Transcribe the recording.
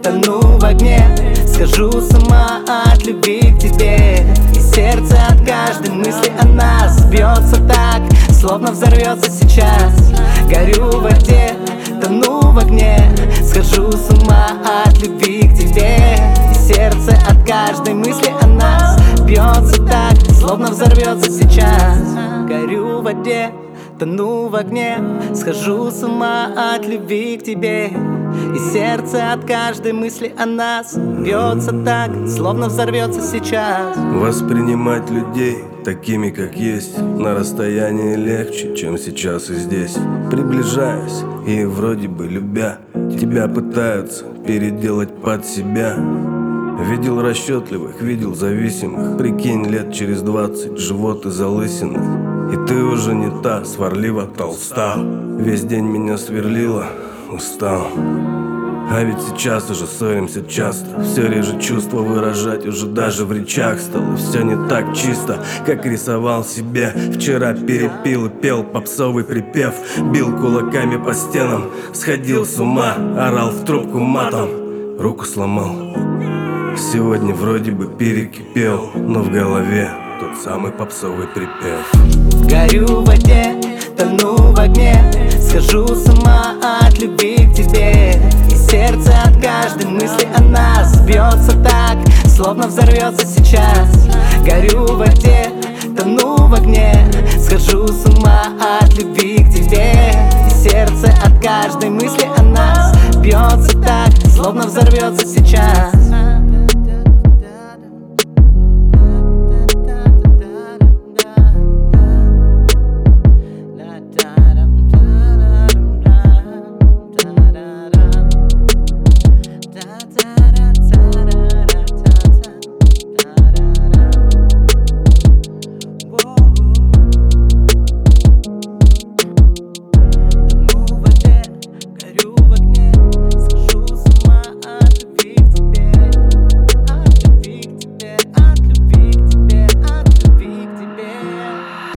тону в огне. Схожу с ума от любви к тебе, и сердце от каждой мысли о нас бьется так, словно взорвется сейчас. Горю в воде, тону в огне. Схожу с ума от любви к тебе, и сердце от каждой мысли о нас бьется так, словно взорвется сейчас. Горю в воде, тону в огне. Схожу с ума от любви к тебе, и сердце от каждой мысли о нас бьется так, словно взорвется сейчас. Воспринимать людей такими, как есть, на расстоянии легче, чем сейчас и здесь. Приближаясь и вроде бы любя, тебя пытаются переделать под себя. Видел расчетливых, видел зависимых. Прикинь, лет через 20, живот и залысины, и ты уже не та, сварливо толста. Весь день меня сверлила, устал. А ведь сейчас уже ссоримся часто. Все реже чувства выражать уже даже в речах стало. Все не так чисто, как рисовал себе. Вчера перепил и пел попсовый припев, бил кулаками по стенам, сходил с ума, орал в трубку матом, руку сломал. Сегодня вроде бы перекипел, но в голове тот самый попсовый припев. Горю в воде, тону в огне. Схожу с ума от любви к тебе, и сердце от каждой мысли о нас бьется так, словно взорвется сейчас. Горю в воде, тону в огне. Схожу с ума от любви к тебе, и сердце от каждой мысли о нас бьется так, словно взорвется сейчас.